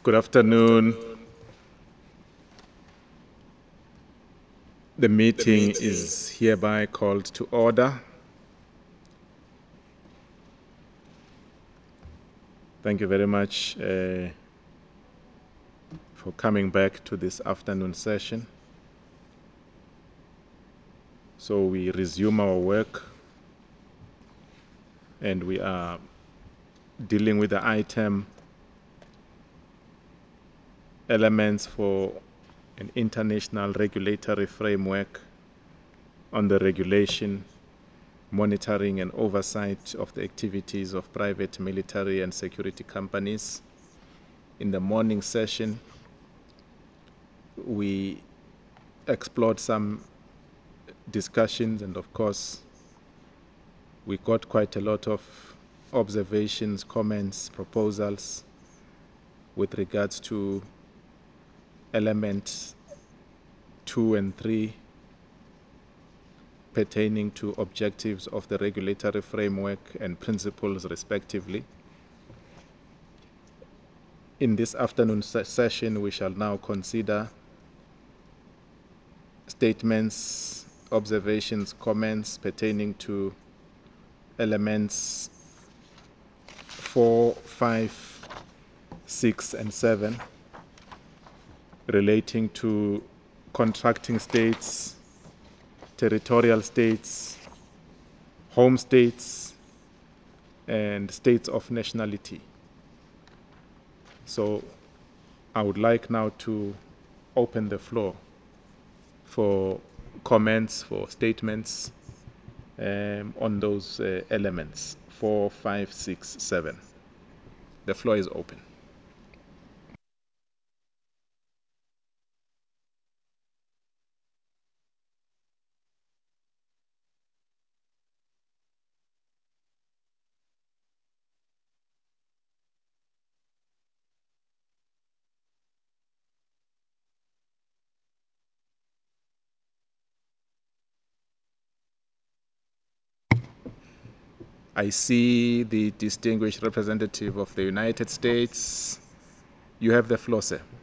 Good afternoon. The meeting is hereby called to order. Thank you very much for coming back to this afternoon session. So we resume our work, and we are dealing with the item elements for an international regulatory framework on the regulation, monitoring and oversight of the activities of private military and security companies. In the morning session, we explored some discussions, and of course we got quite a lot of observations, comments, proposals with regards to elements 2 and 3 pertaining to objectives of the regulatory framework and principles respectively. In this afternoon session, we shall now consider statements, observations, comments pertaining to elements 4, 5, 6, and 7 relating to contracting states, territorial states, home states, and states of nationality. So I would like now to open the floor for comments, for statements on those elements 4, 5, 6, 7. The floor is open. I see the distinguished representative of the United States. You have the floor, sir.